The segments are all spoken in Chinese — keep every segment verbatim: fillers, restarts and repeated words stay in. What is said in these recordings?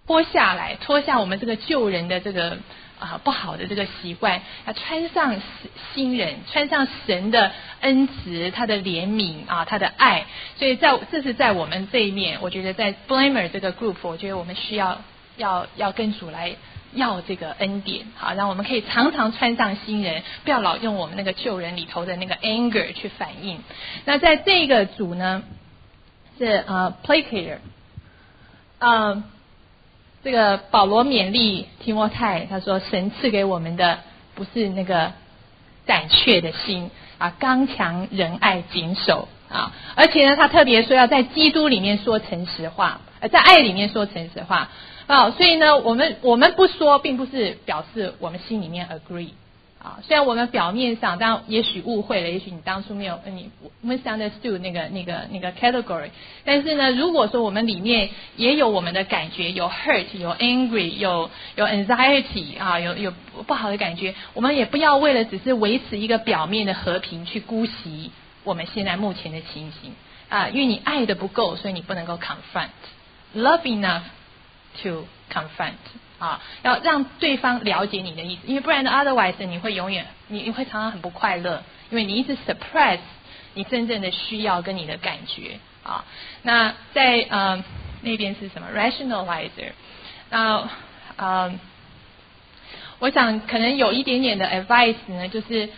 脱下来，脱下我们这个旧人的这个啊、呃、不好的这个习惯，要穿上新人，穿上神的恩慈，他的怜悯啊，他的爱。所以在这是在我们这一面，我觉得在 Blamer 这个 group， 我觉得我们需要要要跟主来要这个恩典，好，让我们可以常常穿上新人，不要老用我们那个旧人里头的那个 anger 去反应。那在这个组呢，是呃 placater， 呃，这个保罗勉励提摩太，他说神赐给我们的不是那个胆怯的心啊，刚强仁爱谨守啊，而且呢，他特别说要在基督里面说诚实话，呃，在爱里面说诚实话。啊，所以呢，我们我们不说，并不是表示我们心里面 agree 啊。虽然我们表面上，当然也许误会了，也许你当初没有你 misunderstood 那个那个那个 category， 但是呢，如果说我们里面也有我们的感觉，有 hurt， 有 angry， 有有 anxiety 啊，有有不好的感觉，我们也不要为了只是维持一个表面的和平，去姑息我们现在目前的情形啊，因为你爱的不够，所以你不能够 confront love enough。to confront 啊，要让对方了解你的意思，因为不然的 otherwise 你会永远你你会常常很不快乐，因为你一直 suppress 你真正的需要跟你的感觉啊。那在呃那边是什么 rationalizer， 那呃我想可能有一点点的 advice 呢，就是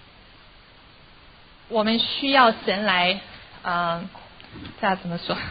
我们需要神来呃这样怎么说，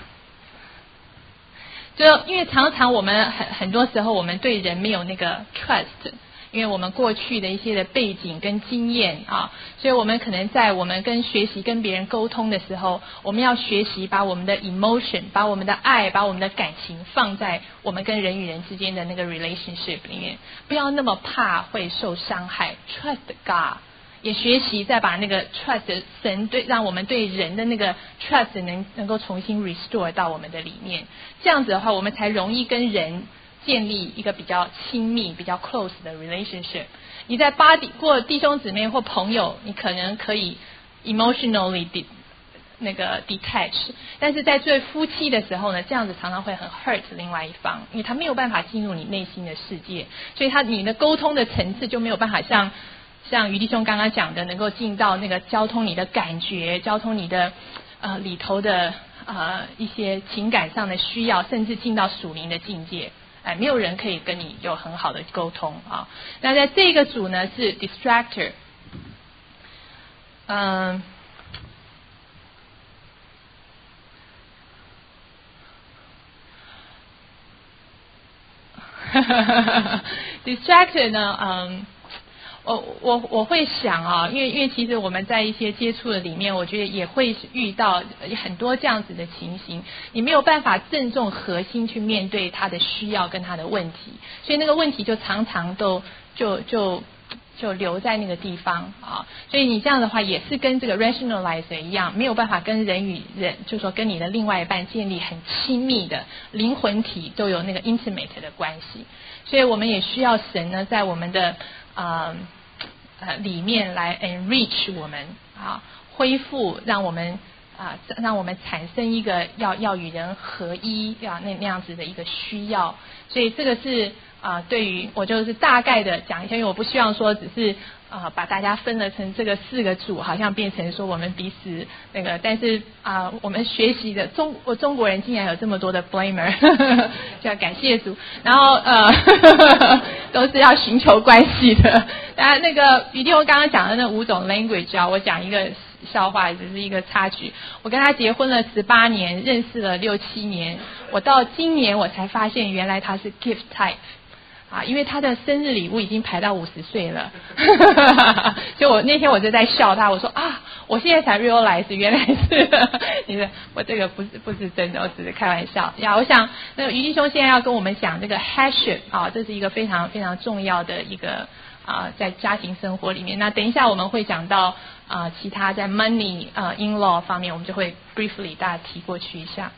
就因为常常我们很很多时候我们对人没有那个 trust， 因为我们过去的一些的背景跟经验啊，所以我们可能在我们跟学习跟别人沟通的时候，我们要学习把我们的 emotion， 把我们的爱，把我们的感情放在我们跟人与人之间的那个 relationship 里面，不要那么怕会受伤害 ，trust God。也学习再把那个 trust 神对让我们对人的那个 trust 能能够重新 restore 到我们的里面，这样子的话，我们才容易跟人建立一个比较亲密、比较 close 的 relationship。你在巴弟或弟兄姊妹或朋友，你可能可以 emotionally de, 那个 detach， 但是在对夫妻的时候呢，这样子常常会很 hurt 另外一方，因为他没有办法进入你内心的世界，所以他你的沟通的层次就没有办法像。像于弟兄刚刚讲的，能够进到那个交通你的感觉，交通你的呃里头的呃一些情感上的需要，甚至进到属灵的境界，哎，没有人可以跟你有很好的沟通啊。那在这个组呢是 distractor， 嗯、呃、，distractor 呢，嗯。我我我会想啊，因为因为其实我们在一些接触的里面，我觉得也会遇到很多这样子的情形，你没有办法正中核心去面对他的需要跟他的问题，所以那个问题就常常都就就就留在那个地方啊。所以你这样的话也是跟这个 rationalizer 一样，没有办法跟人与人，就说跟你的另外一半建立很亲密的灵魂体都有那个 intimate 的关系，所以我们也需要神呢，在我们的呃呃里面来 enrich 我们啊，恢复，让我们啊让我们产生一个要要与人合一啊那那样子的一个需要，所以这个是啊对于我就是大概的讲一下，因为我不希望说只是啊把大家分了成这个四个组，好像变成说我们彼此那个，但是啊我们学习的中我中国人竟然有这么多的 blamer， 就要感谢主，然后呃都是要寻求关系的。当然那个于弟兄刚刚讲的那五种 language 啊，我讲一个笑话，只是一个插曲。我跟他结婚了十八年，认识了六七年，我到今年我才发现原来他是 gift type。啊，因为他的生日礼物已经排到五十岁了，就我那天我就在笑他，我说啊，我现在才 realize 原来是，你说我这个不是不是真的，我只是开玩笑呀。我想那个于弟兄现在要跟我们讲这个 hardship 啊，这是一个非常非常重要的一个啊，在家庭生活里面。那等一下我们会讲到啊，其他在 money 啊 in law 方面，我们就会 briefly 大家提过去一下。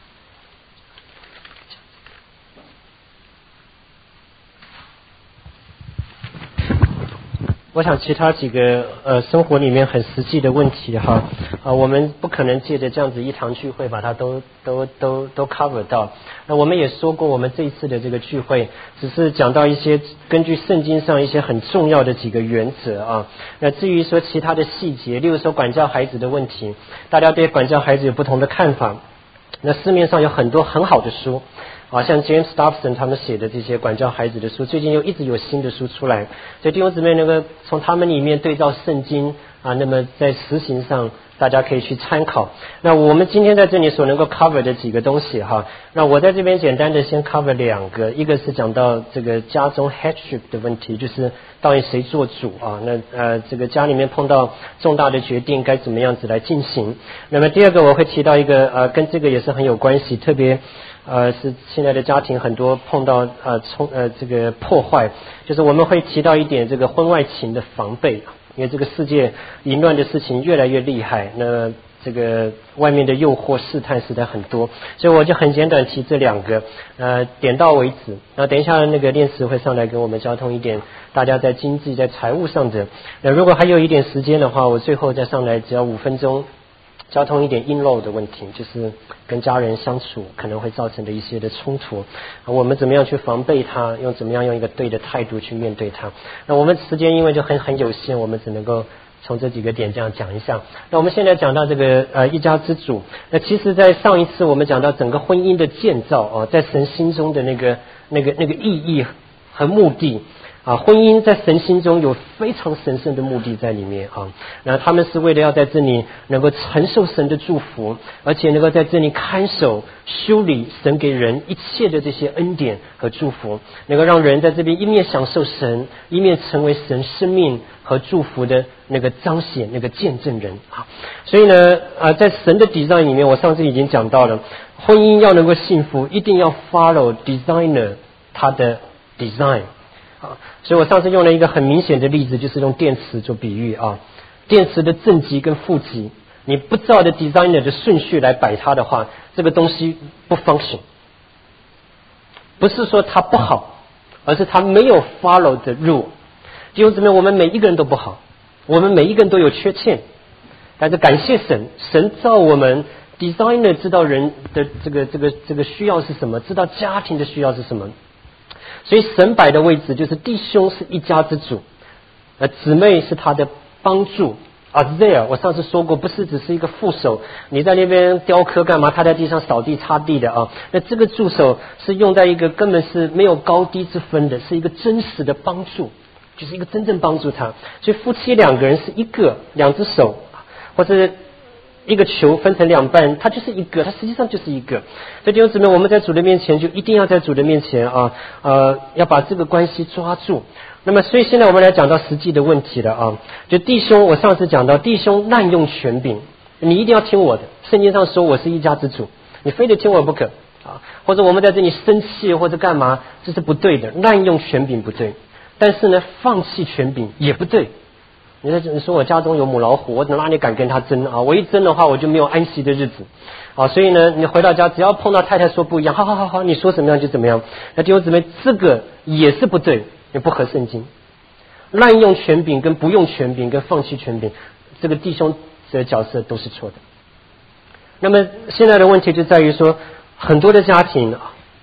我想其他几个呃生活里面很实际的问题哈，啊、呃、我们不可能借着这样子一堂聚会把它都都都都 cover 到。那我们也说过，我们这一次的这个聚会只是讲到一些根据圣经上一些很重要的几个原则啊。那至于说其他的细节，例如说管教孩子的问题，大家对管教孩子有不同的看法。那市面上有很多很好的书。啊，像 James Dobson 他们写的这些管教孩子的书，最近又一直有新的书出来，所以弟兄姊妹能够从他们里面对照圣经啊，那么在实行上大家可以去参考。那我们今天在这里所能够 cover 的几个东西哈，那我在这边简单的先 cover 两个，一个是讲到这个家中 headship 的问题，就是到底谁做主啊？那呃这个家里面碰到重大的决定该怎么样子来进行？那么第二个我会提到一个呃跟这个也是很有关系，特别。呃，是现在的家庭很多碰到呃冲呃这个破坏，就是我们会提到一点这个婚外情的防备，因为这个世界淫乱的事情越来越厉害，那这个外面的诱惑试探实在很多，所以我就很简短提这两个，呃点到为止。那等一下那个练词会上来给我们交通一点，大家在经济在财务上的。那如果还有一点时间的话，我最后再上来只要五分钟。交通一点阴漏的问题，就是跟家人相处可能会造成的一些的冲突，我们怎么样去防备它，用怎么样用一个对的态度去面对它。那我们时间因为就很很有限，我们只能够从这几个点这样讲一下。那我们现在讲到这个呃一家之主，那其实在上一次我们讲到整个婚姻的建造啊，在神心中的那个那个那个意义和目的。啊，婚姻在神心中有非常神圣的目的在里面啊，然后他们是为了要在这里能够承受神的祝福，而且能够在这里看守修理神给人一切的这些恩典和祝福，能够让人在这边一面享受神，一面成为神生命和祝福的那个彰显那个见证人啊。所以呢，啊，在神的 design 里面，我上次已经讲到了，婚姻要能够幸福，一定要 follow designer 他的 design。啊，所以我上次用了一个很明显的例子，就是用电池做比喻啊。电池的正极跟负极，你不照着 designer 的顺序来摆它的话，这个东西不 function。不是说它不好，而是它没有 follow the rule。弟兄姊妹，我们每一个人都不好，我们每一个人都有缺陷，但是感谢神，神造我们 designer 知道人的这个这个这个需要是什么，知道家庭的需要是什么。所以神摆的位置就是弟兄是一家之主，呃，姊妹是他的帮助。啊 there 我上次说过，不是只是一个副手，你在那边雕刻干嘛？他在地上扫地擦地的啊。那这个助手是用在一个根本是没有高低之分的，是一个真实的帮助，就是一个真正帮助他。所以夫妻两个人是一个，两只手，或者一个球分成两半，它就是一个，它实际上就是一个。所以弟兄姊妹，我们在主的面前就一定要在主的面前啊，呃，要把这个关系抓住。那么，所以现在我们来讲到实际的问题了啊。就弟兄，我上次讲到弟兄滥用权柄，你一定要听我的。圣经上说我是一家之主，你非得听我不可啊。或者我们在这里生气或者干嘛，这是不对的，滥用权柄不对。但是呢，放弃权柄也不对。你在你说我家中有母老虎，我哪里敢跟他争啊？我一争的话，我就没有安息的日子啊！所以呢，你回到家，只要碰到太太说不一样，好好好好，你说怎么样就怎么样。那弟兄姊妹，这个也是不对，也不合圣经。滥用权柄跟不用权柄跟放弃权柄，这个弟兄的角色都是错的。那么现在的问题就在于说，很多的家庭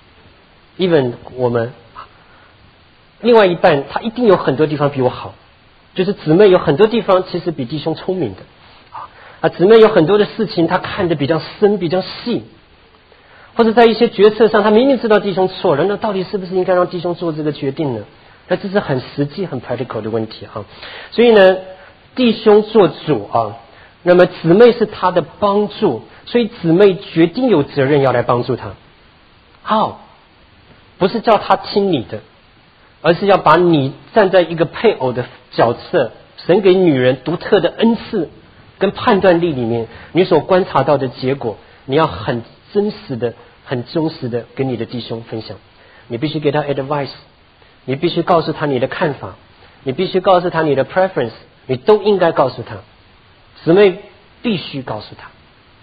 ，even 我们另外一半，他一定有很多地方比我好。就是姊妹有很多地方其实比弟兄聪明的啊，姊妹有很多的事情她看得比较深比较细，或者在一些决策上她明明知道弟兄错了，那到底是不是应该让弟兄做这个决定呢？那这是很实际很 practical 的问题啊。所以呢，弟兄做主啊，那么姊妹是他的帮助，所以姊妹决定有责任要来帮助他。好，不是叫他听你的，而是要把你站在一个配偶的角色，神给女人独特的恩赐跟判断力里面，你所观察到的结果，你要很真实的很忠实的跟你的弟兄分享。你必须给他 advice， 你必须告诉他你的看法，你必须告诉他你的 preference， 你都应该告诉他，姊妹必须告诉他。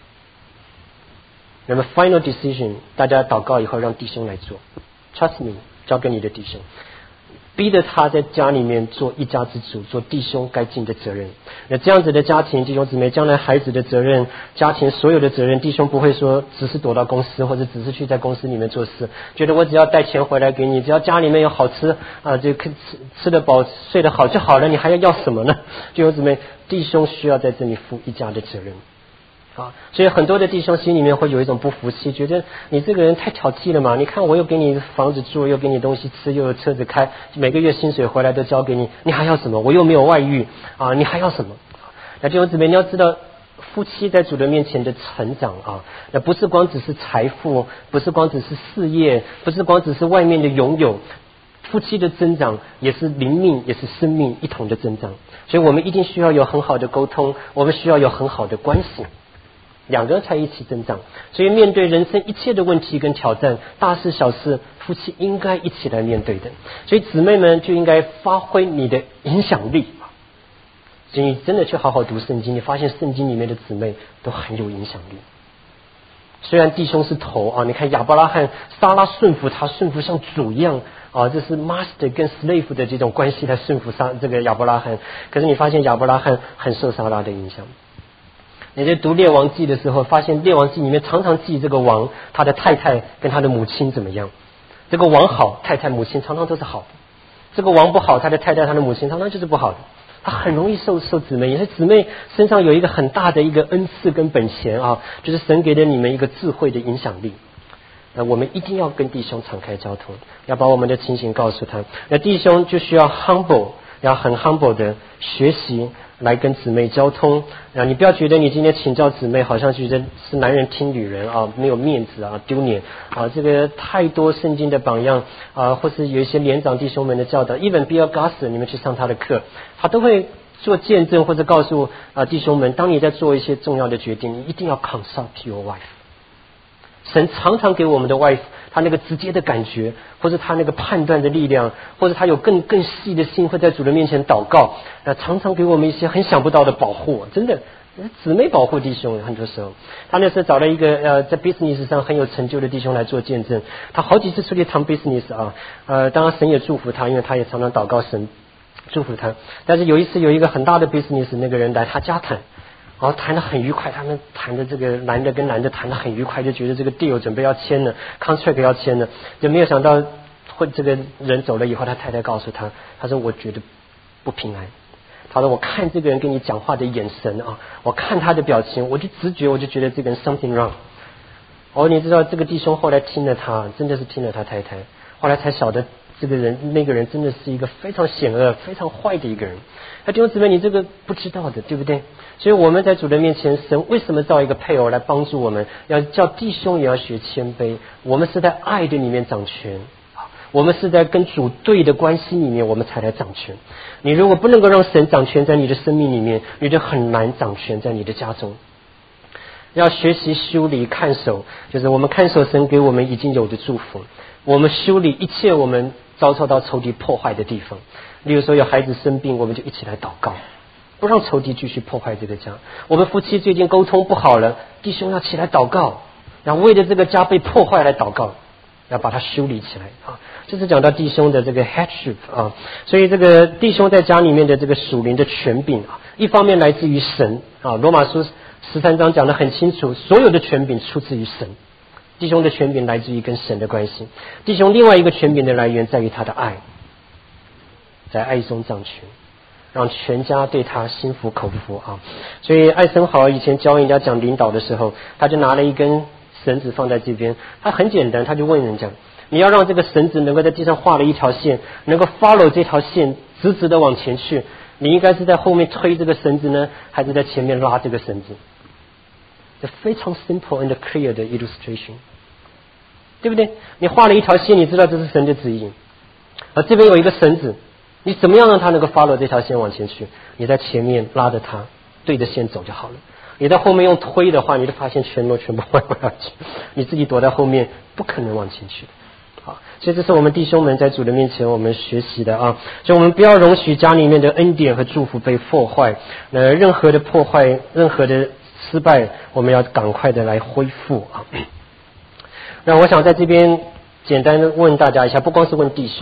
那么 final decision 大家祷告以后让弟兄来做， trust me， 交给你的弟兄。 逼着他在家里面做一家之主，做弟兄该尽的责任。那这样子的家庭，弟兄姊妹，将来孩子的责任，家庭所有的责任，弟兄不会说只是躲到公司，或者只是去在公司里面做事，觉得我只要带钱回来给你，只要家里面有好吃啊，就吃吃得饱睡得好就好了，你还要要什么呢？弟兄姊妹，弟兄需要在这里负一家的责任。啊，所以很多的弟兄心里面会有一种不服气，觉得你这个人太挑剔了嘛！你看我又给你房子住，又给你东西吃，又有车子开，每个月薪水回来都交给你，你还要什么？我又没有外遇啊，你还要什么？那弟兄姊妹，你要知道，夫妻在主的面前的成长啊，那不是光只是财富，不是光只是事业，不是光只是外面的拥有。夫妻的增长也是灵命，也是生命一同的增长，所以我们一定需要有很好的沟通，我们需要有很好的关系。两个人才一起增长，所以面对人生一切的问题跟挑战，大事小事，夫妻应该一起来面对的。所以姊妹们就应该发挥你的影响力。所以你真的去好好读圣经，你发现圣经里面的姊妹都很有影响力。虽然弟兄是头啊，你看亚伯拉罕、撒拉顺服他，顺服像主一样啊，这是 master 跟 slave 的这种关系来顺服撒这个亚伯拉罕。可是你发现亚伯拉罕很受撒拉的影响。你在读列王记的时候，发现列王记里面常常记这个王他的太太跟他的母亲怎么样。这个王好，太太母亲常常都是好的；这个王不好，他的太太他的母亲常常就是不好的。他很容易受受姊妹，因为姊妹身上有一个很大的一个恩赐跟本钱啊，就是神给了你们一个智慧的影响力。那我们一定要跟弟兄敞开交通，要把我们的情形告诉他。那弟兄就需要 humble， 要很 humble 的学习来跟姊妹交通啊！你不要觉得你今天请教姊妹，好像觉得是男人听女人啊，没有面子啊，丢脸啊！这个太多圣经的榜样啊，或是有一些连长弟兄们的教导 ，even Bill Gass， 你们去上他的课，他都会做见证或者告诉啊弟兄们，当你在做一些重要的决定，你一定要 consult your wife。神常常给我们的 wife， 他那个直接的感觉，或者他那个判断的力量，或者他有更更细的心，会在主的面前祷告，那常常给我们一些很想不到的保护。真的，姊妹保护弟兄，很多时候，他那时候找了一个呃在 business 上很有成就的弟兄来做见证，他好几次出去谈 business 啊，呃，当然神也祝福他，因为他也常常祷告神祝福他。但是有一次有一个很大的 business 那个人来他家谈。然后谈得很愉快，他们谈的这个男的跟男的谈得很愉快，就觉得这个 deal 准备要签了 ，contract 要签了，就没有想到会这个人走了以后，他太太告诉他，他说我觉得不平安，他说我看这个人跟你讲话的眼神啊，我看他的表情，我就直觉我就觉得这个人 something wrong。哦，你知道这个弟兄后来听了他，真的是听了他太太，后来才晓得这个人那个人真的是一个非常险恶、非常坏的一个人。那弟兄姊妹，你这个不知道的，对不对？所以我们在主的面前，神为什么造一个配偶来帮助我们？要叫弟兄也要学谦卑。我们是在爱的里面掌权，我们是在跟主对的关系里面，我们才来掌权。你如果不能够让神掌权在你的生命里面，你就很难掌权在你的家中。要学习修理看守，就是我们看守神给我们已经有的祝福，我们修理一切我们遭受到仇敌破坏的地方。例如说有孩子生病，我们就一起来祷告，不让仇敌继续破坏这个家。我们夫妻最近沟通不好了，弟兄要起来祷告，然后为了这个家被破坏来祷告，要把它修理起来啊。这是讲到弟兄的这个 headship 啊，所以这个弟兄在家里面的这个属灵的权柄啊，一方面来自于神啊，罗马书十三章讲得很清楚，所有的权柄出自于神。弟兄的权柄来自于跟神的关系，弟兄另外一个权柄的来源在于他的爱，在爱中掌权，让全家对他心服口服啊。所以艾森豪以前教人家讲领导的时候，他就拿了一根绳子放在这边，他很简单，他就问人家，你要让这个绳子能够在地上画了一条线，能够 follow 这条线直直的往前去，你应该是在后面推这个绳子呢，还是在前面拉这个绳子？这非常 simple and clear 的 illustration， 对不对？你画了一条线，你知道这是神的旨意，而这边有一个绳子，你怎么样让它能够 follow 这条线往前去？你在前面拉着它，对着线走就好了。你在后面用推的话，你就发现全都全部歪过去，你自己躲在后面，不可能往前去。好，所以这是我们弟兄们在主的面前我们学习的啊，所以我们不要容许家里面的恩典和祝福被破坏，呃，任何的破坏，任何的失败，我们要赶快的来恢复啊。那我想在这边简单的问大家一下，不光是问弟兄，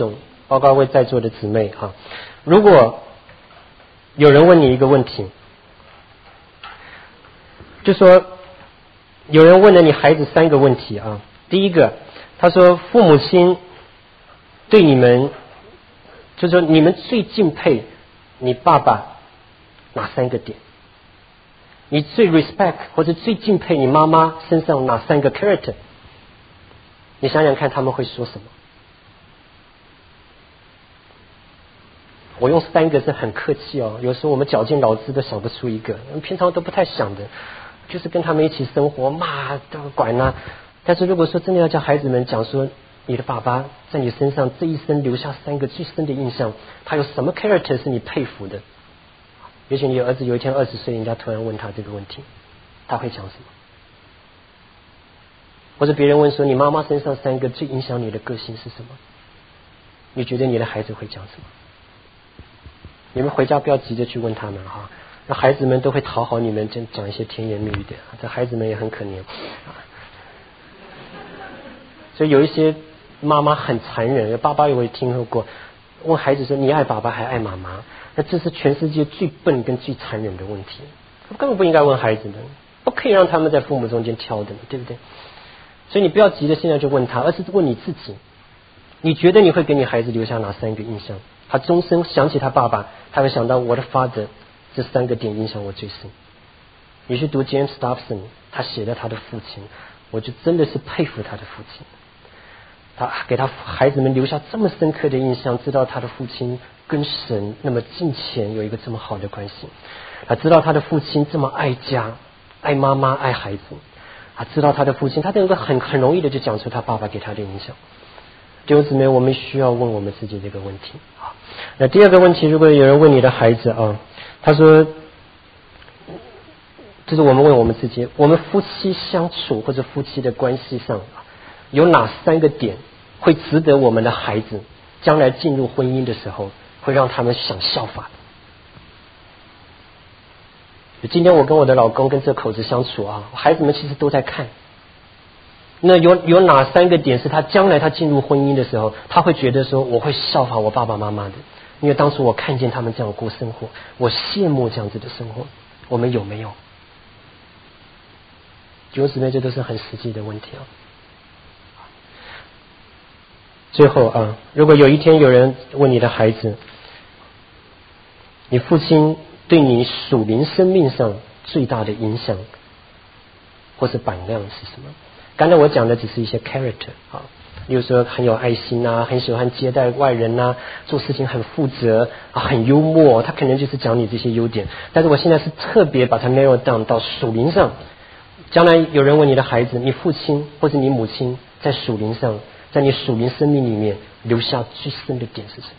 包括为在座的姊妹啊，如果有人问你一个问题，就说有人问了你孩子三个问题啊，第一个，他说父母亲对你们，就说你们最敬佩你爸爸哪三个点？你最 respect 或者最敬佩你妈妈身上哪三个 character？ 你想想看他们会说什么？我用三个是很客气哦，有时候我们绞尽脑汁都想不出一个，平常都不太想的，就是跟他们一起生活，骂管啊。但是如果说真的要叫孩子们讲说你的爸爸在你身上这一生留下三个最深的印象，他有什么 character 是你佩服的？也许你儿子有一天二十岁，人家突然问他这个问题，他会讲什么？或者别人问说你妈妈身上三个最影响你的个性是什么？你觉得你的孩子会讲什么？你们回家不要急着去问他们哈，那孩子们都会讨好你们，讲一些甜言蜜语的，这孩子们也很可怜。所以有一些妈妈很残忍，爸爸也会听说过，问孩子说你爱爸爸还爱妈妈？那这是全世界最笨跟最残忍的问题，根本不应该问孩子的，不可以让他们在父母中间挑的，对不对？所以你不要急着现在就问他，而是问你自己，你觉得你会给你孩子留下哪三个印象？他终生想起他爸爸，他会想到我的 father， 这三个点影响我最深。你去读 James Dobson， 他写的他的父亲，我就真的是佩服他的父亲。他给他孩子们留下这么深刻的印象，知道他的父亲跟神那么敬虔，有一个这么好的关系。他知道他的父亲这么爱家、爱妈妈、爱孩子。他知道他的父亲，他能够很很容易的就讲出他爸爸给他的影响。弟兄姊妹，我们需要问我们自己这个问题啊。那第二个问题，如果有人问你的孩子啊，他说，这是我们问我们自己，我们夫妻相处或者夫妻的关系上，有哪三个点会值得我们的孩子将来进入婚姻的时候，会让他们想效法的？今天我跟我的老公跟这口子相处啊，孩子们其实都在看。那有有哪三个点是他将来他进入婚姻的时候，他会觉得说我会效仿我爸爸妈妈的，因为当初我看见他们这样过生活，我羡慕这样子的生活。我们有没有？弟兄姊妹，这都是很实际的问题啊。最后啊，如果有一天有人问你的孩子，你父亲对你属灵生命上最大的影响或是榜样是什么？刚才我讲的只是一些 character 啊，比如说很有爱心啊，很喜欢接待外人啊，做事情很负责啊，很幽默，他可能就是讲你这些优点。但是我现在是特别把它 narrow down 到属灵上。将来有人问你的孩子，你父亲或者你母亲在属灵上，在你属灵生命里面留下最深的点是什么？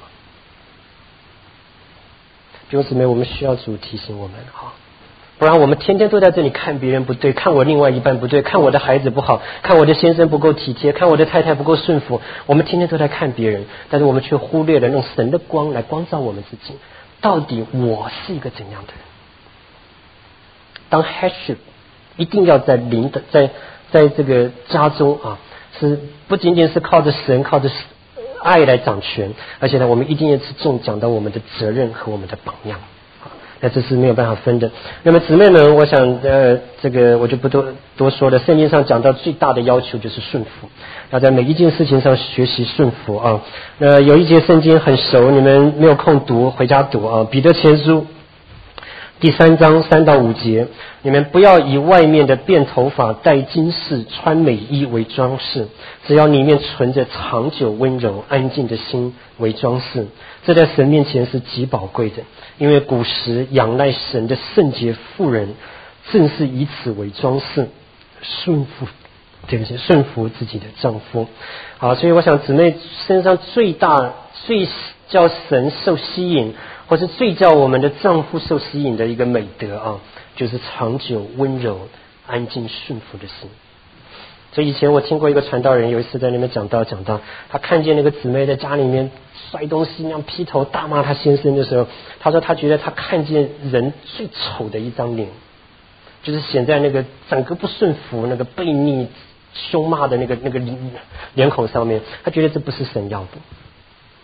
弟兄姊妹，我们需要主提醒我们哈。不然我们天天都在这里看别人不对，看我另外一半不对，看我的孩子不好，看我的先生不够体贴，看我的太太不够顺服，我们天天都在看别人，但是我们却忽略了用神的光来光照我们自己，到底我是一个怎样的人？当 headship 一定要在灵的在在这个家中啊，是不仅仅是靠着神靠着爱来掌权，而且呢我们一定要重讲到我们的责任和我们的榜样。那这是没有办法分的。那么姊妹们，我想呃，这个我就不多多说了。圣经上讲到最大的要求就是顺服，要在每一件事情上学习顺服啊。呃，有一节圣经很熟，你们没有空读，回家读啊。彼得前书第三章三到五节，你们不要以外面的辫头发、戴金饰、穿美衣为装饰，只要里面存着长久温柔安静的心为装饰，这在神面前是极宝贵的。因为古时仰赖神的圣洁妇人正是以此为装饰，顺服对不起顺服自己的丈夫。好，所以我想姊妹身上最大最叫神受吸引，或是最叫我们的丈夫受吸引的一个美德啊，就是长久温柔安静顺服的心。所以以前我听过一个传道人有一次在那边讲道讲到，他看见那个姊妹在家里面摔东西那样劈头大骂他先生的时候，他说他觉得他看见人最丑的一张脸，就是显在那个整个不顺服那个悖逆凶骂的那个那个脸孔上面，他觉得这不是神要的。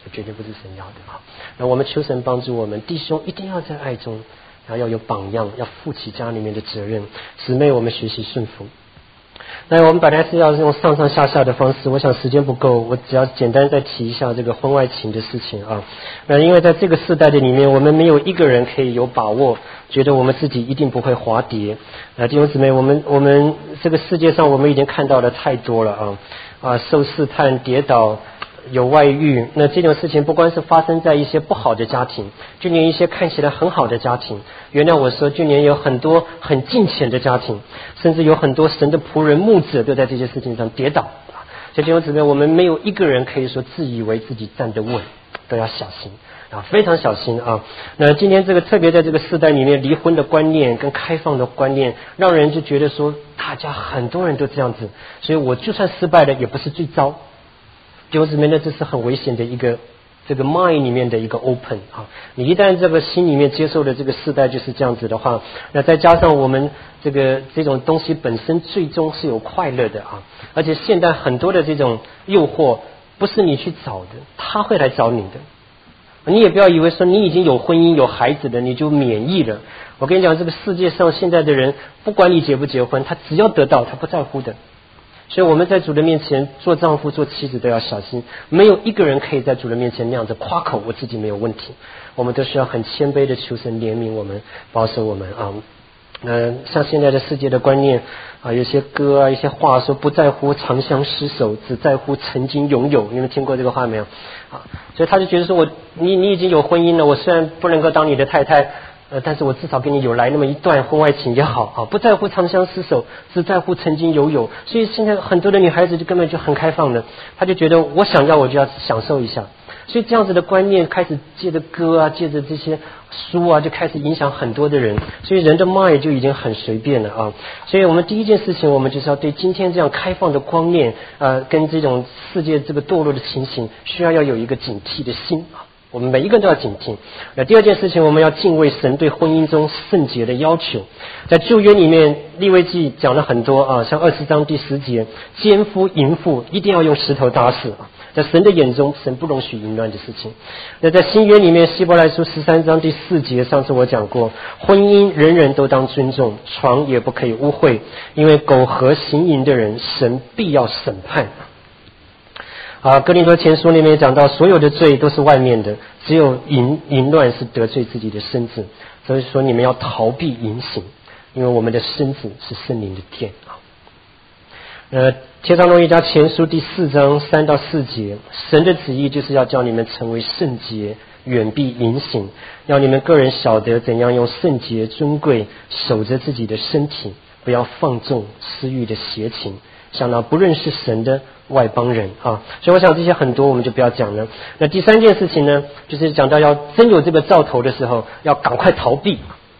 这绝对不是神要的啊。那我们求神帮助我们，弟兄一定要在爱中，然后要有榜样，要负起家里面的责任。姊妹，我们学习顺服。那我们本来是要用上上下下的方式，我想时间不够，我只要简单再提一下这个婚外情的事情啊。那因为在这个世代的里面，我们没有一个人可以有把握，觉得我们自己一定不会滑跌。啊，弟兄姊妹，我们我们这个世界上我们已经看到的太多了啊啊，受试探、跌倒。有外遇，那这种事情不光是发生在一些不好的家庭，就连一些看起来很好的家庭，原谅我说，就连有很多很敬虔的家庭，甚至有很多神的仆人牧者都在这些事情上跌倒。所以弟兄姊妹，我们没有一个人可以说自以为自己站得稳，都要小心啊，非常小心啊。那今天这个特别在这个世代里面，离婚的观念跟开放的观念，让人就觉得说，大家很多人都这样子，所以我就算失败了，也不是最糟。弟兄姊妹呢，这是很危险的一个这个 mind 里面的一个 open 啊！你一旦这个心里面接受的这个世代就是这样子的话，那再加上我们这个这种东西本身最终是有快乐的啊！而且现在很多的这种诱惑不是你去找的，他会来找你的。你也不要以为说你已经有婚姻有孩子了，你就免疫了。我跟你讲，这个世界上现在的人，不管你结不结婚，他只要得到，他不在乎的。所以我们在主的面前做丈夫做妻子都要小心，没有一个人可以在主的面前那样子夸口我自己没有问题，我们都需要很谦卑的求神怜悯我们，保守我们啊。呃，像现在的世界的观念啊，有些歌啊，一些话说不在乎长相厮守，只在乎曾经拥有。你们听过这个话没有？啊，所以他就觉得说我你你已经有婚姻了，我虽然不能够当你的太太。呃，但是我至少跟你有来那么一段婚外情也好啊，不在乎长相厮守，只在乎曾经拥有。所以现在很多的女孩子就根本就很开放的，她就觉得我想要我就要享受一下。所以这样子的观念开始借着歌啊，借着这些书啊，就开始影响很多的人。所以人的 mind 就已经很随便了啊。所以我们第一件事情，我们就是要对今天这样开放的观念，呃，跟这种世界这个堕落的情形，需要要有一个警惕的心啊。我们每一个人都要警惕。那第二件事情，我们要敬畏神对婚姻中圣洁的要求。在旧约里面，利未记讲了很多啊，像二十章第十节，奸夫淫妇一定要用石头打死啊。在神的眼中，神不容许淫乱的事情。那在新约里面，希伯来书十三章第四节，上次我讲过，婚姻人人都当尊重，床也不可以污秽，因为苟合行淫的人，神必要审判。啊，哥林多前书里面讲到，所有的罪都是外面的，只有淫淫乱是得罪自己的身子。所以说，你们要逃避淫行，因为我们的身子是圣灵的殿啊。呃，帖撒罗尼迦前书第四章三到四节，神的旨意就是要叫你们成为圣洁，远避淫行，要你们个人晓得怎样用圣洁尊贵守着自己的身体，不要放纵私欲的邪情，像那不认识神的外邦人啊。所以我想这些很多我们就不要讲了。那第三件事情呢，就是讲到要真有这个兆头的时候，要赶快逃避。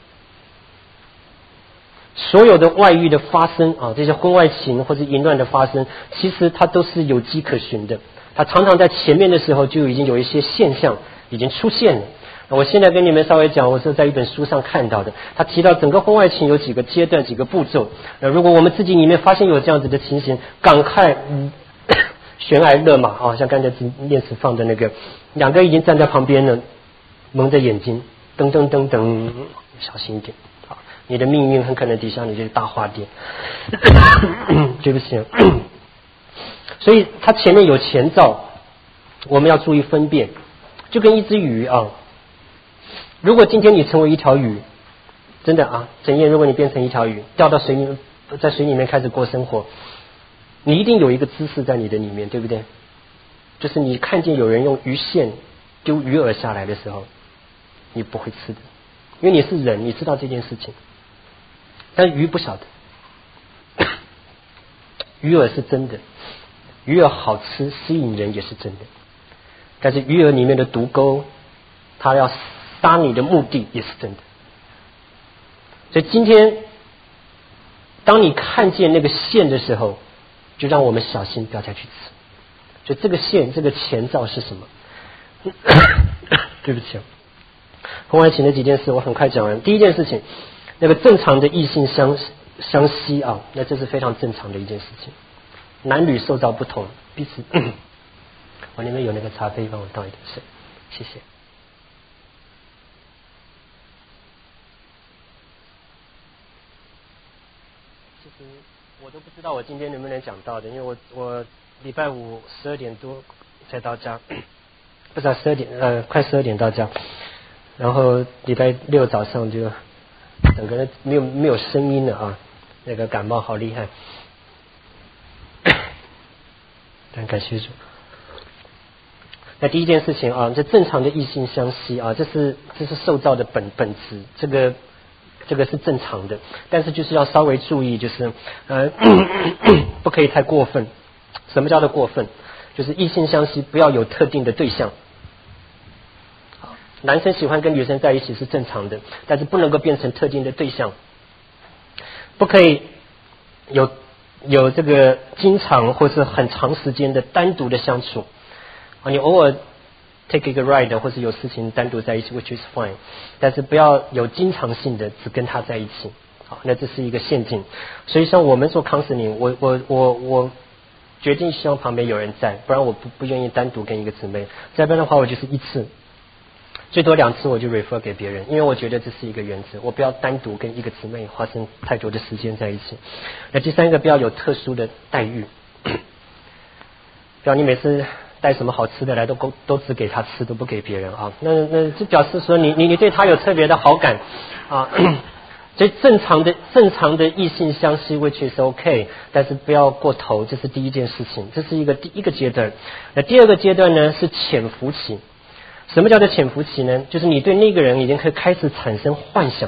所有的外遇的发生啊，这些婚外情或者淫乱的发生，其实它都是有迹可循的。它常常在前面的时候就已经有一些现象已经出现了。我现在跟你们稍微讲，我是在一本书上看到的，他提到整个婚外情有几个阶段几个步骤。呃，如果我们自己里面发现有这样子的情形，赶快嗯悬崖勒马啊，像刚才念词放的那个，两个已经站在旁边了，蒙着眼睛，噔噔噔噔，小心一点啊，你的命运很可能底下你就是大花店。对不起，所以它前面有前兆，我们要注意分辨，就跟一只鱼啊。如果今天你成为一条鱼，真的啊，陈燕，如果你变成一条鱼，掉到水里面，在水里面开始过生活，你一定有一个姿势在你的里面，对不对？就是你看见有人用鱼线丢鱼饵下来的时候，你不会吃的，因为你是人，你知道这件事情，但鱼不晓得。鱼饵是真的，鱼饵好吃，吸引人也是真的，但是鱼饵里面的毒钩，它要杀你的目的也是真的。所以今天当你看见那个线的时候，就让我们小心不要再去吃。所以这个线这个前兆是什么？对不起，婚外情的几件事我很快讲完。第一件事情，那个正常的异性相相吸啊，那这是非常正常的一件事情。男女受造不同，彼此我那边有那个茶杯，帮我倒一点水，谢谢。其实我都不知道我今天能不能讲到的，因为我我礼拜五十二点多才到家，不知道十二点呃快十二点到家，然后礼拜六早上就整个人没有没有声音了啊，那个感冒好厉害，但感谢主。那第一件事情啊，这正常的异性相吸啊，这是这是受造的本本质，这个这个是正常的，但是就是要稍微注意，就是呃不可以太过分。什么叫做过分？就是异性相吸不要有特定的对象。男生喜欢跟女生在一起是正常的，但是不能够变成特定的对象，不可以有有这个经常或是很长时间的单独的相处。啊，你偶尔 take 一个 ride 或是有事情单独在一起 which is fine， 但是不要有经常性的只跟他在一起。好，那这是一个陷阱。所以像我们做 counseling， 我我我我决定希望旁边有人在，不然我不不愿意单独跟一个姊妹。再不然的话，我就是一次，最多两次我就 refer 给别人，因为我觉得这是一个原则，我不要单独跟一个姊妹发生太多的时间在一起。那第三个，不要有特殊的待遇，不要你每次带什么好吃的来都都都只给他吃，都不给别人啊。那那这表示说你你你对他有特别的好感啊。所以正常的正常的异性相吸 which is OK， 但是不要过头，这是第一件事情，这是一个第一个阶段。那第二个阶段呢是潜伏期。什么叫做潜伏期呢？就是你对那个人已经可以开始产生幻想，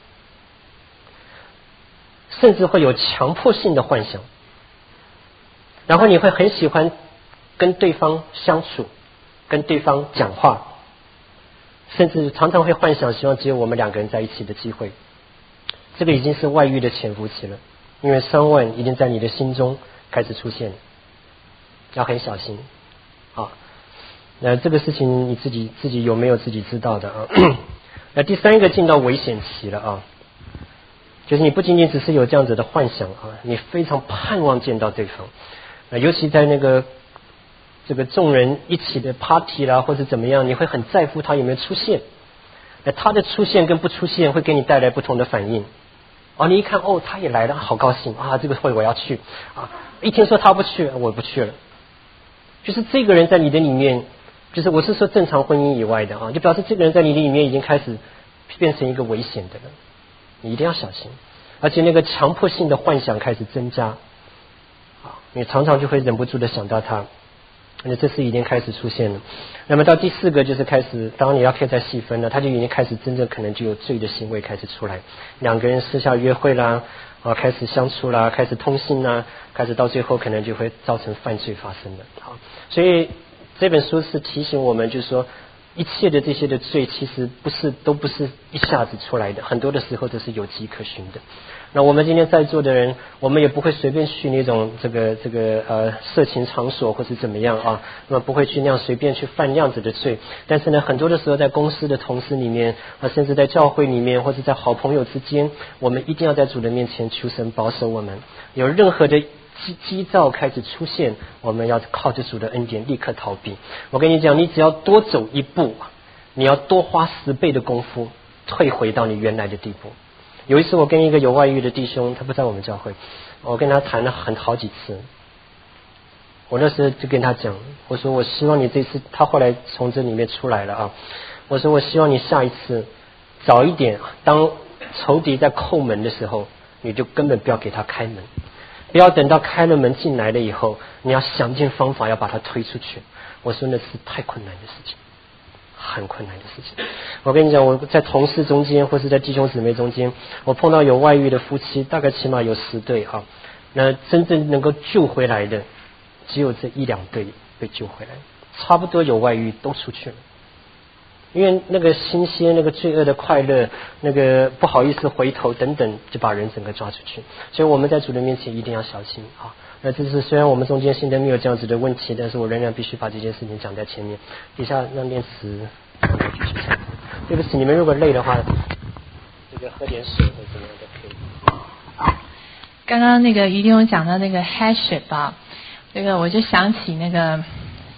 甚至会有强迫性的幻想，然后你会很喜欢跟对方相处，跟对方讲话，甚至常常会幻想希望只有我们两个人在一起的机会。这个已经是外遇的潜伏期了，因为三万已经在你的心中开始出现，要很小心啊。那这个事情你自己自己有没有自己知道的啊？那第三个进到危险期了啊，就是你不仅仅只是有这样子的幻想啊，你非常盼望见到对方，那尤其在那个这个众人一起的 party 啦，或者怎么样，你会很在乎他有没有出现。那他的出现跟不出现会给你带来不同的反应。哦，你一看哦，他也来了，好高兴啊！这个会我要去啊！一听说他不去，我不去了。就是这个人在你的里面，就是我是说正常婚姻以外的啊，就表示这个人在你的里面已经开始变成一个危险的了，你一定要小心。而且那个强迫性的幻想开始增加，啊，你常常就会忍不住的想到他。那这是已经开始出现了。那么到第四个就是开始，当然你要可以再细分了，他就已经开始真正可能就有罪的行为开始出来，两个人私下约会啦，啊，开始相处啦，开始通信啦，开始到最后可能就会造成犯罪发生的。好，所以这本书是提醒我们，就是说一切的这些的罪其实不是都不是一下子出来的，很多的时候都是有迹可循的。那我们今天在座的人，我们也不会随便去那种这个这个呃色情场所或是怎么样啊，那么不会去那样随便去犯那样子的罪。但是呢，很多的时候在公司的同事里面啊，甚至在教会里面，或者在好朋友之间，我们一定要在主的面前求神保守我们。有任何的基基兆开始出现，我们要靠着主的恩典立刻逃避。我跟你讲，你只要多走一步，你要多花十倍的功夫退回到你原来的地步。有一次我跟一个有外遇的弟兄，他不在我们教会，我跟他谈了很好几次。我那时候就跟他讲，我说我希望你这次，他后来从这里面出来了啊，我说我希望你下一次早一点，当仇敌在叩门的时候，你就根本不要给他开门，不要等到开了门进来了以后，你要想尽方法要把他推出去。我说那是太困难的事情，很困难的事情。我跟你讲，我在同事中间或是在弟兄姊妹中间，我碰到有外遇的夫妻，大概起码有十对哈。那真正能够救回来的，只有这一两对被救回来，差不多有外遇都出去了。因为那个新鲜、那个罪恶的快乐、那个不好意思回头等等，就把人整个抓出去。所以我们在主的面前一定要小心啊。那这是虽然我们中间现在没有这样子的问题，但是我仍然必须把这件事情讲在前面。底下让念慈继续讲。对不起，你们如果累的话，这个喝点水或怎么样都可以。 刚刚那个于弟兄讲到那个 headship 啊，这个我就想起那个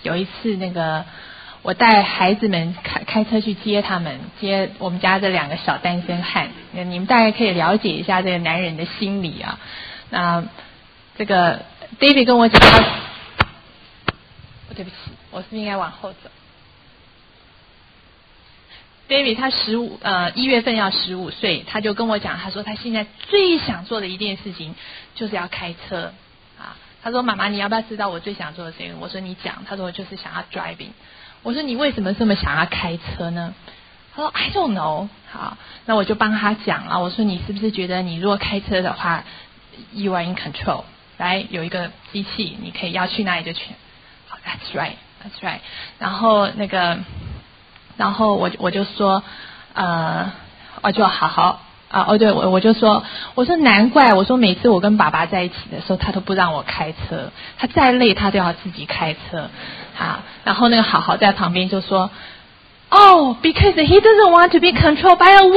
有一次那个我带孩子们开开车去接他们，接我们家这两个小单身汉，你们大概可以了解一下这个男人的心理啊。那这个 David 跟我讲他，哦，对不起，我是不是应该往后走。David 他十五呃一月份要十五岁，他就跟我讲，他说他现在最想做的一件事情就是要开车啊。他说妈妈，你要不要知道我最想做的事情？我说你讲。他说我就是想要 driving。我说你为什么这么想要开车呢？他说 I don't know。好，那我就帮他讲了。我说你是不是觉得你如果开车的话 ，you are in control， 来有一个机器，你可以要去哪里就去。好 ，That's right，That's right。然后那个。然后我我就说，呃，我就好好啊，哦对，我我就说，我说难怪，我说每次我跟爸爸在一起的时候，他都不让我开车，他再累他都要自己开车，啊，然后那个好好在旁边就说，哦 ，because he doesn't want to be controlled by a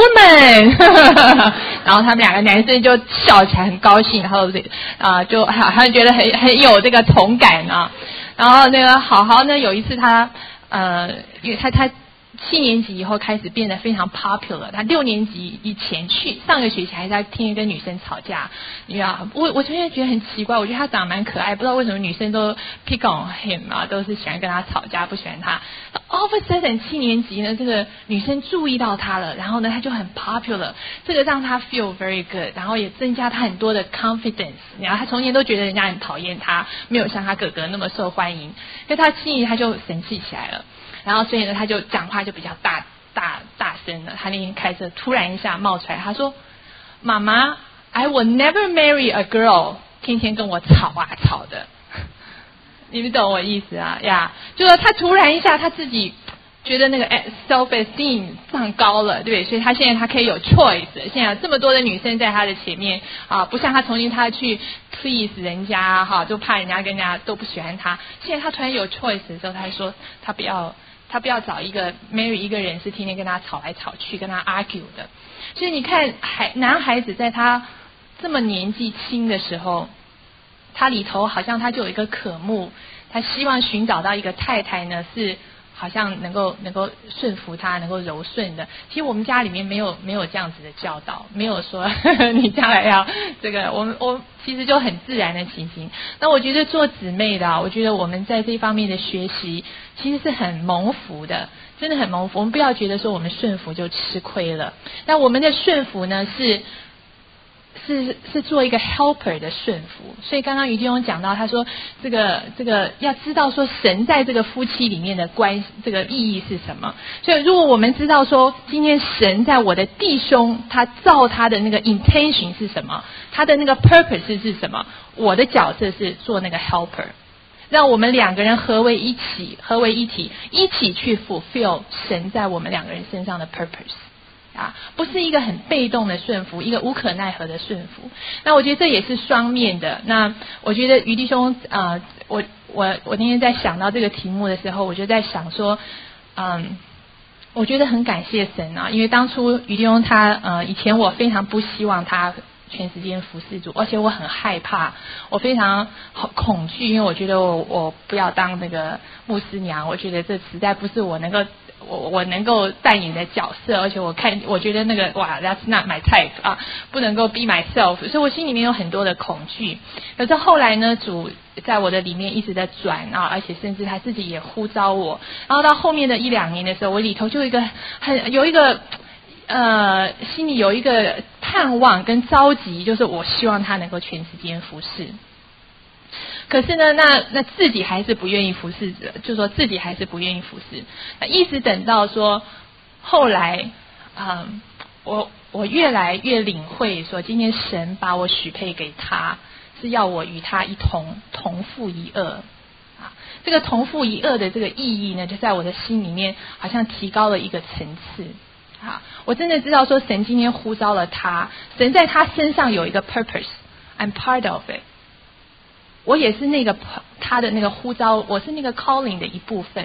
woman， 然后他们两个男生就笑起来很高兴，然后啊、呃、就好像觉得很很有这个同感啊，然后那个好好呢有一次他呃，因为他他。七年级以后开始变得非常 popular， 他六年级以前去上个学期还在天天跟女生吵架，你知道，我我昨天觉得很奇怪，我觉得他长得蛮可爱，不知道为什么女生都 pick on him 啊，都是喜欢跟他吵架，不喜欢他。All of a sudden 七年级呢，这个女生注意到他了，然后呢他就很 popular， 这个让他 feel very good， 然后也增加他很多的 confidence。然后他从前都觉得人家很讨厌他，没有像他哥哥那么受欢迎，所以他七年级他就生气起来了。然后所以呢，他就讲话就比较大大大声了。他那天开车突然一下冒出来，他说：“妈妈 ，I will never marry a girl。”天天跟我吵啊吵的，你们懂我意思啊？呀，就是他突然一下他自己觉得那个 self esteem 上高了，对不对？所以他现在他可以有 choice。现在这么多的女生在他的前面啊，不像他从前他去 please 人家哈，就怕人家跟人家都不喜欢他。现在他突然有 choice 的时候，他说他不要。他不要找一个 marry 一个人是天天跟他吵来吵去跟他 argue 的，所以你看孩男孩子在他这么年纪轻的时候，他里头好像他就有一个渴慕，他希望寻找到一个太太呢是好像能够能够顺服他，能够柔顺的。其实我们家里面没有没有这样子的教导，没有说呵呵你将来要这个，我们我其实就很自然的情形。那我觉得做姊妹的、啊，我觉得我们在这方面的学习其实是很蒙福的，真的很蒙福。我们不要觉得说我们顺服就吃亏了，那我们的顺服呢是。是是做一个 helper 的顺服，所以刚刚于弟兄讲到，他说这个这个要知道说神在这个夫妻里面的关这个意义是什么。所以如果我们知道说今天神在我的弟兄他造他的那个 intention 是什么，他的那个 purpose 是什么，我的角色是做那个 helper， 让我们两个人合为一起，合为一体，一起去 fulfill 神在我们两个人身上的 purpose。啊，不是一个很被动的顺服，一个无可奈何的顺服。那我觉得这也是双面的。那我觉得于弟兄，呃，我我我那天在想到这个题目的时候，我就在想说，嗯，我觉得很感谢神啊，因为当初于弟兄他，呃，以前我非常不希望他全时间服侍主，而且我很害怕，我非常恐惧，因为我觉得我我不要当那个牧师娘，我觉得这实在不是我能够。我我能够扮演的角色，而且我看我觉得那个哇 ，that's not my type 啊，不能够 be myself， 所以我心里面有很多的恐惧。可是后来呢，主在我的里面一直在转啊，而且甚至他自己也呼召我。然后到后面的一两年的时候，我里头就有一个很有一个呃，心里有一个盼望跟着急，就是我希望他能够全时间服侍。可是呢，那那自己还是不愿意服侍者，就说自己还是不愿意服侍。那一直等到说后来，嗯，我我越来越领会说，今天神把我许配给他，是要我与他一同同父一轭啊。这个同父一轭的这个意义呢，就在我的心里面好像提高了一个层次。啊，我真的知道说神今天呼召了他，神在他身上有一个 purpose，I'm part of it。我也是那个他的那个呼召，我是那个 calling 的一部分。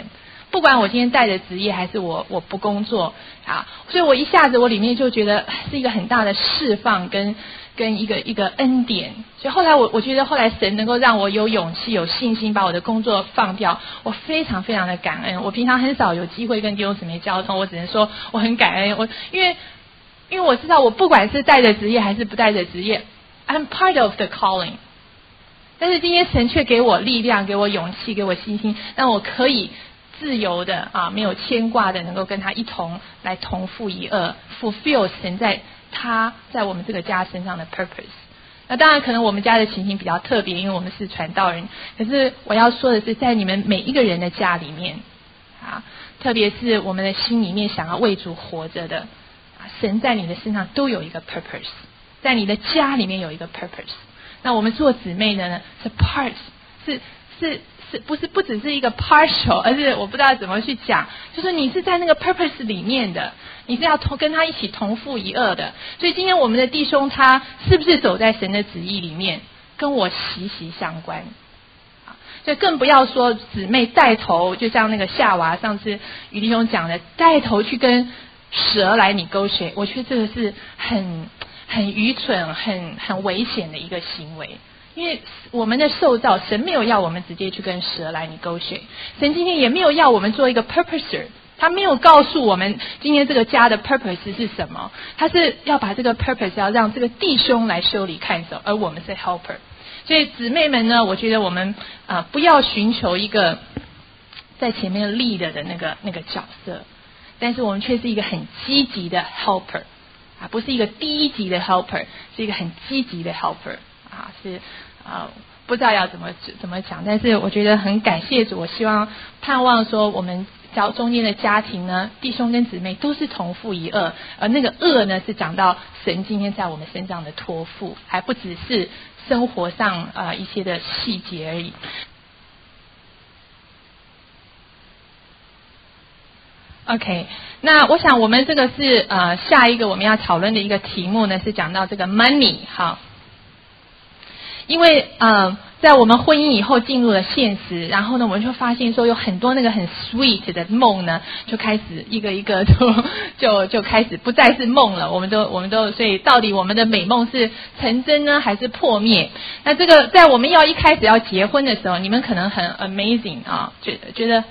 不管我今天带着职业还是我我不工作啊，所以我一下子我里面就觉得是一个很大的释放跟跟一个一个恩典。所以后来我我觉得后来神能够让我有勇气有信心把我的工作放掉，我非常非常的感恩。我平常很少有机会跟弟兄姊妹交通，我只能说我很感恩。我因为因为我知道我不管是带着职业还是不带着职业 I'm part of the calling， 但是今天神却给我力量，给我勇气，给我信心，让我可以自由的啊，没有牵挂的能够跟他一同来同负一轭 fulfill 神在他在我们这个家身上的 purpose。 那当然可能我们家的情形比较特别，因为我们是传道人，可是我要说的是在你们每一个人的家里面啊，特别是我们的心里面想要为主活着的，神在你的身上都有一个 purpose， 在你的家里面有一个 purpose。 那我们做姊妹的呢是 parts， 是是是不是不只是一个 partial， 而是我不知道怎么去讲，就是你是在那个 purpose 里面的，你是要同跟他一起同负一轭的。所以今天我们的弟兄他是不是走在神的旨意里面，跟我息息相关。所以更不要说姊妹带头，就像那个夏娃上次于弟兄讲的，带头去跟蛇来你勾血，我觉得这个是很很愚蠢很很危险的一个行为。因为我们的受造，神没有要我们直接去跟蛇来你勾血，神今天也没有要我们做一个 purposer， 他没有告诉我们今天这个家的 purpose 是什么，他是要把这个 purpose 要让这个弟兄来修理看守，而我们是 helper。 所以姊妹们呢，我觉得我们啊、呃、不要寻求一个在前面 lead 的那个那个角色，但是我们却是一个很积极的 helper 啊，不是一个低级的 helper， 是一个很积极的 helper 啊，是啊、呃、不知道要怎么怎么讲，但是我觉得很感谢主，我希望盼望说我们教中间的家庭呢，弟兄跟姊妹都是同负一轭，而那个轭呢是讲到神今天在我们身上的托付，还不只是生活上呃一些的细节而已。OK， 那我想我们这个是呃下一个我们要讨论的一个题目呢，是讲到这个 money 哈，因为呃在我们婚姻以后进入了现实，然后呢我们就发现说有很多那个很 sweet 的梦呢，就开始一个一个就就就开始不再是梦了，我们都我们都所以到底我们的美梦是成真呢还是破灭？那这个在我们要一开始要结婚的时候，你们可能很 amazing 啊，觉觉得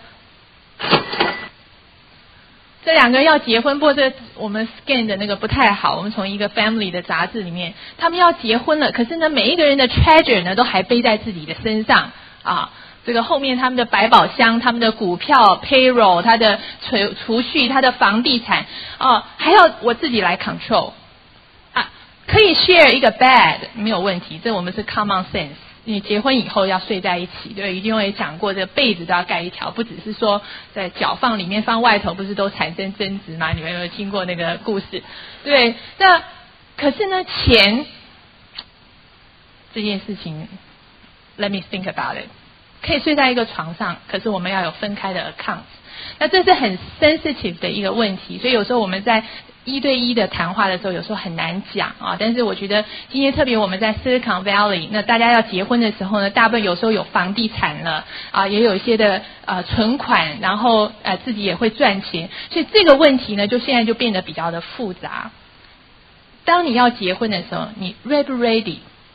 这两个人要结婚，不过这我们 scan 的那个不太好，我们从一个 family 的杂志里面，他们要结婚了，可是呢每一个人的 treasure 呢都还背在自己的身上啊，这个后面他们的百宝箱，他们的股票 payroll， 他的储储蓄，他的房地产啊，还要我自己来 control 啊，可以 share 一个 bed 没有问题，这我们是 common sense。你结婚以后要睡在一起，对，一定会讲过这个被子都要盖一条，不只是说在脚放里面放外头，不是都产生争执吗？你们有没有听过那个故事？对，那可是呢，钱这件事情 ，let me think about it， 可以睡在一个床上，可是我们要有分开的 account， 那这是很 sensitive 的一个问题，所以有时候我们在一对一的谈话的时候，有时候很难讲啊。但是我觉得今天特别我们在 Silicon Valley， 那大家要结婚的时候呢，大部分有时候有房地产了啊，也有一些的呃存款，然后呃自己也会赚钱，所以这个问题呢，就现在就变得比较的复杂。当你要结婚的时候，你 ready 不 ready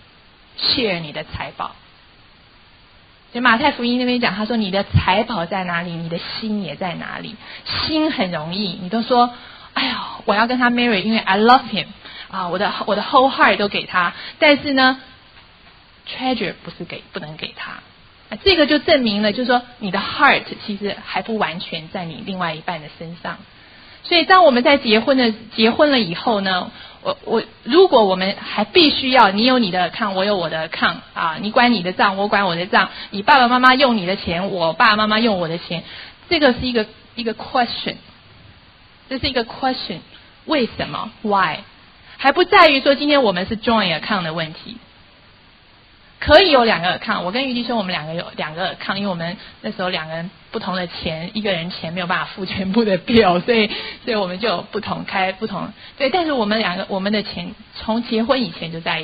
share 你的财宝？所以马太福音那边讲，他说你的财宝在哪里，你的心也在哪里。心很容易，你都说哎呀，我要跟他 marry， 因为 I love him 啊，我的我的 whole heart 都给他。但是呢 ，treasure 不是给不能给他，啊，这个就证明了，就是说你的 heart 其实还不完全在你另外一半的身上。所以当我们在结婚的结婚了以后呢，我我如果我们还必须要你有你的 account， 我有我的 account 啊，你管你的账，我管我的账，你爸爸妈妈用你的钱，我爸爸妈妈用我的钱，这个是一个一个 question。这是一个 question， 为什么 why 还不在于说今天我们是 joint account 的问题，可以有两个 account， 我跟于弟兄我们两个有两个 account， 因为我们那时候两个人不同的钱，一个人钱没有办法付全部的 bill， 所以所以我们就有不同开不同，对，但是我们两个我们的钱从结婚以前就在一起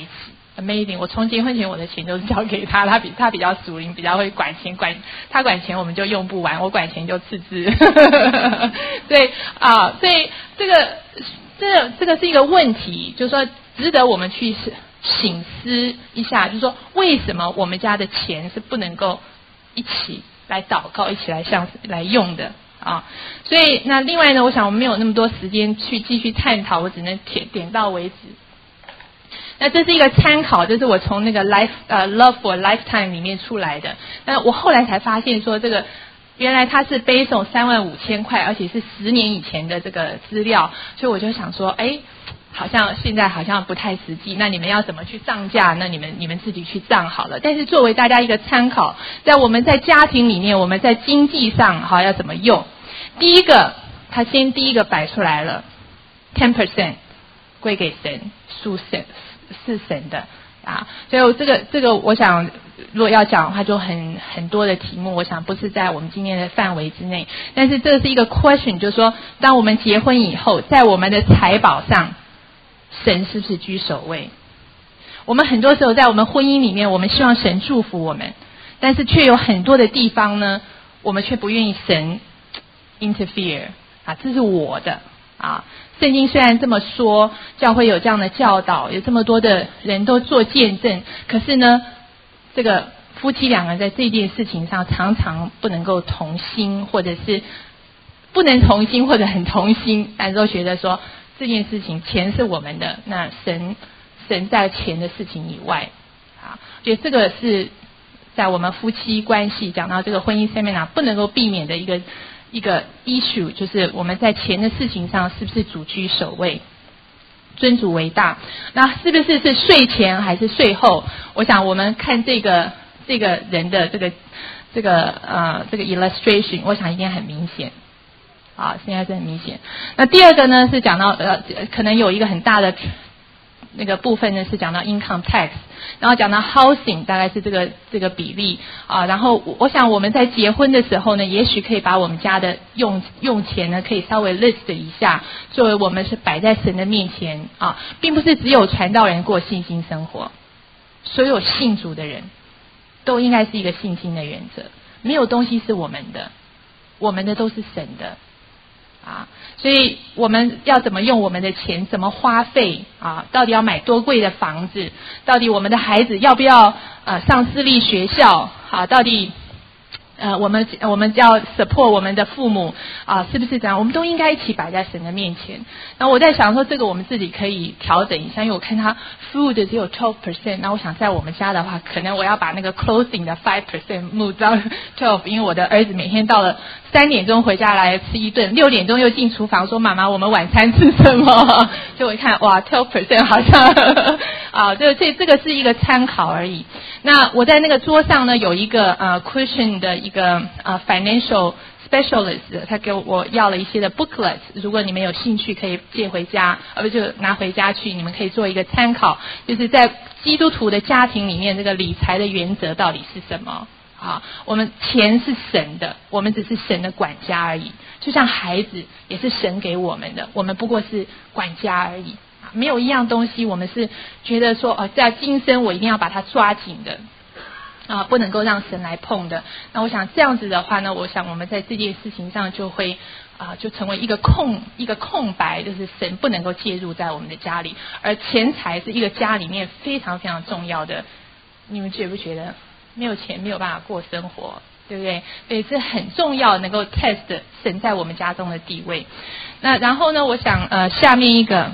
amazing。我从结婚前我的钱都是交给他，他比他比较属灵，比较会管钱，管他管钱我们就用不完，我管钱就赤字。所以啊，所以这个这个这个是一个问题，就是说值得我们去省思一下，就是说为什么我们家的钱是不能够一起来祷告，一起来向来用的啊？所以那另外呢，我想我们没有那么多时间去继续探讨，我只能点点到为止。那这是一个参考，这是我从那个 Life 呃 Love for Lifetime 里面出来的。那我后来才发现说，这个原来它是背诵三万五千块，而且是十年以前的这个资料，所以我就想说，哎，好像现在好像不太实际。那你们要怎么去涨价？那你们你们自己去涨好了。但是作为大家一个参考，在我们在家庭里面，我们在经济上好要怎么用？第一个，他先第一个摆出来了 ten percent 归给神，属神。是神的啊，所以这个这个，我想如果要讲的话，就很很多的题目，我想不是在我们今天的范围之内。但是这是一个 question， 就是说，当我们结婚以后，在我们的财宝上，神是不是居首位？我们很多时候在我们婚姻里面，我们希望神祝福我们，但是却有很多的地方呢，我们却不愿意神 interfere 啊，这是我的啊。圣经虽然这么说，教会有这样的教导，有这么多的人都做见证，可是呢，这个夫妻两个人在这件事情上常常不能够同心，或者是不能同心，或者很同心，但都觉得说这件事情钱是我们的，那神神在钱的事情以外啊，所以这个是在我们夫妻关系讲到这个婚姻 seminar 不能够避免的一个一个 issue， 就是我们在钱的事情上是不是主居首位，尊主为大？那是不是是税前还是税后？我想我们看这个这个人的这个这个呃这个 illustration， 我想一定很明显啊，现在是很明显。那第二个呢是讲到呃可能有一个很大的那个部分呢是讲到 income tax， 然后讲到 housing 大概是这个这个比例啊，然后我想我们在结婚的时候呢，也许可以把我们家的用用钱呢可以稍微 list 一下，作为我们是摆在神的面前啊，并不是只有传道人过信心生活，所有信主的人都应该是一个信心的原则，没有东西是我们的，我们的都是神的。啊，所以我们要怎么用我们的钱，怎么花费啊？到底要买多贵的房子？到底我们的孩子要不要呃上私立学校？啊，到底呃我们我们要 support 我们的父母啊，是不是这样？我们都应该一起摆在神的面前。那我在想说，这个我们自己可以调整一下，因为我看他 food 只有 twelve percent， 那我想在我们家的话，可能我要把那个 clothing 的 five percent move 到 twelve， 因为我的儿子每天到了三点钟回家来吃一顿，六点钟又进厨房说妈妈我们晚餐吃什么？就我一看哇 twelve percent 好像啊，这这这个是一个参考而已。那我在那个桌上呢有一个呃 Christian 的一个呃 financial specialist， 他给我要了一些的 booklet， 如果你们有兴趣可以借回家，呃不就拿回家去，你们可以做一个参考，就是在基督徒的家庭里面这个理财的原则到底是什么。啊，我们钱是神的，我们只是神的管家而已。就像孩子也是神给我们的，我们不过是管家而已。没有一样东西我们是觉得说，哦，在今生我一定要把它抓紧的，啊，不能够让神来碰的。那我想这样子的话呢，我想我们在这件事情上就会啊，就成为一个空一个空白，就是神不能够介入在我们的家里，而钱财是一个家里面非常非常重要的。你们觉不觉得？没有钱没有办法过生活，对不对？所以是很重要能够 test 神在我们家中的地位。那然后呢，我想呃下面一个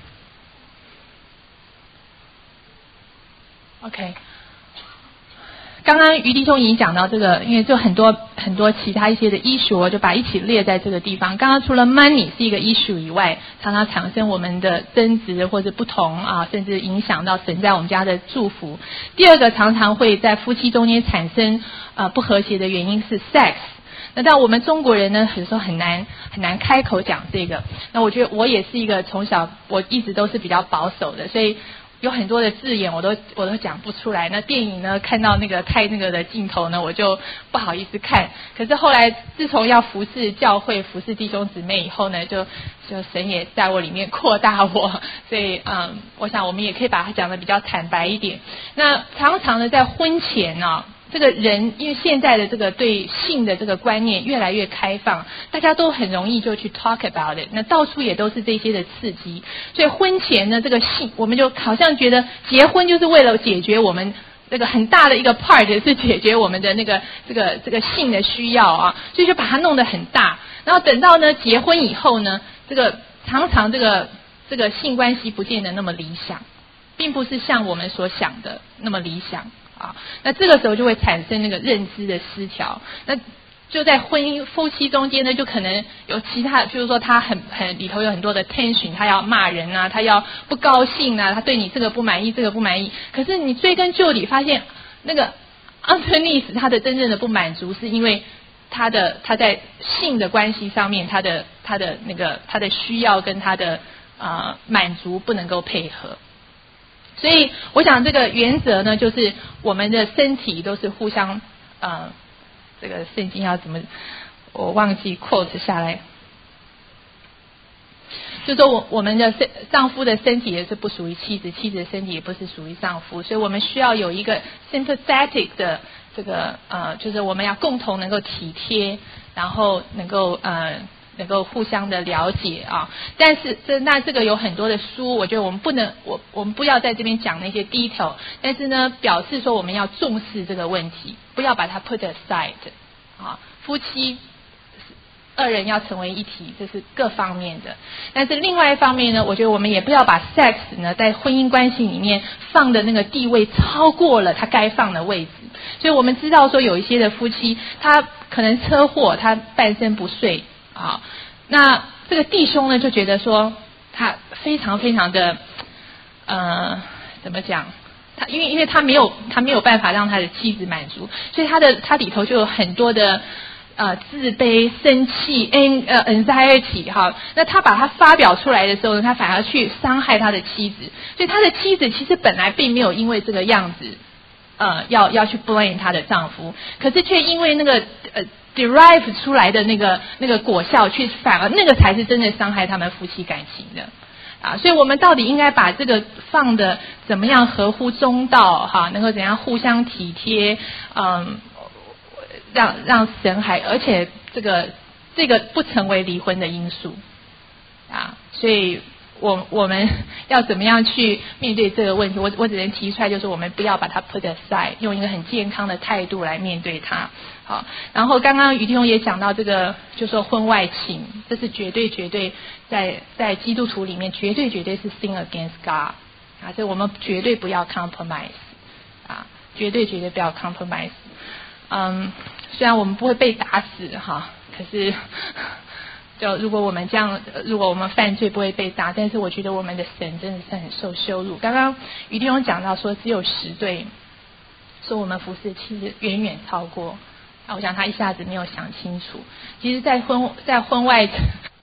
OK， 刚刚于弟兄已经讲到这个，因为就很多很多其他一些的 issue， 我就把一起列在这个地方。刚刚除了 money 是一个 issue 以外，常常产生我们的争执或者不同啊，甚至影响到神在我们家的祝福。第二个常常会在夫妻中间产生呃不和谐的原因是 sex。那但我们中国人呢，有时候很难很难开口讲这个。那我觉得我也是一个从小我一直都是比较保守的，所以有很多的字眼我都我都讲不出来。那电影呢，看到那个太那个的镜头呢，我就不好意思看。可是后来自从要服侍教会、服侍弟兄姊妹以后呢，就就神也在我里面扩大我，所以嗯，我想我们也可以把它讲得比较坦白一点。那常常呢，在婚前呢、啊。这个人因为现在的这个对性的这个观念越来越开放，大家都很容易就去 talk about it， 那到处也都是这些的刺激，所以婚前呢这个性我们就好像觉得结婚就是为了解决我们这个很大的一个 part 是解决我们的那个这个这个性的需要啊，所以就把它弄得很大，然后等到呢结婚以后呢，这个常常这个这个性关系不见得那么理想，并不是像我们所想的那么理想。啊，那这个时候就会产生那个认知的失调，那就在婚姻夫妻中间呢，就可能有其他，就是说他很很里头有很多的 tension， 他要骂人啊，他要不高兴啊，他对你这个不满意，这个不满意。可是你追根究底发现，那个 underneath 他的真正的不满足，是因为他的他在性的关系上面，他的他的那个他的需要跟他的啊、呃、满足不能够配合。所以我想这个原则呢，就是我们的身体都是互相呃，这个圣经要怎么，我忘记 quote 下来，就说我我们的身丈夫的身体也是不属于妻子，妻子的身体也不是属于丈夫，所以我们需要有一个 sympathetic 的这个呃，就是我们要共同能够体贴，然后能够呃。能够互相的了解啊，但是这那这个有很多的书，我觉得我们不能我我们不要在这边讲那些 detail， 但是呢，表示说我们要重视这个问题，不要把它 put aside 啊。夫妻二人要成为一体，这是各方面的。但是另外一方面呢，我觉得我们也不要把 sex 呢在婚姻关系里面放的那个地位超过了他该放的位置。所以我们知道说有一些的夫妻，他可能车祸，他半身不遂。啊，那这个弟兄呢就觉得说他非常非常的呃怎么讲？他因为因为他没有他没有办法让他的妻子满足，所以他的他里头就有很多的呃自卑、生气、an 呃 anxiety 哈。那他把它发表出来的时候呢，他反而去伤害他的妻子，所以他的妻子其实本来并没有因为这个样子呃要要去 blame 她的丈夫，可是却因为那个呃。derive 出来的那个那个果效，去反而那个才是真正伤害他们夫妻感情的啊！所以我们到底应该把这个放的怎么样合乎中道哈，能够怎样互相体贴，嗯，让让神还而且这个这个不成为离婚的因素啊！所以我我们要怎么样去面对这个问题？我我只能提出来，就是我们不要把它 put aside， 用一个很健康的态度来面对它。好，然后刚刚于弟兄也讲到这个，就说婚外情，这是绝对绝对在在基督徒里面绝对绝对是 sin against God 啊，所以我们绝对不要 compromise 啊，绝对绝对不要 compromise。嗯，虽然我们不会被打死哈，可是就如果我们这样，如果我们犯罪不会被打，但是我觉得我们的神真的是很受羞辱。刚刚于弟兄讲到说只有十对，说我们服侍其实远远超过。我想他一下子没有想清楚，其实在婚在婚外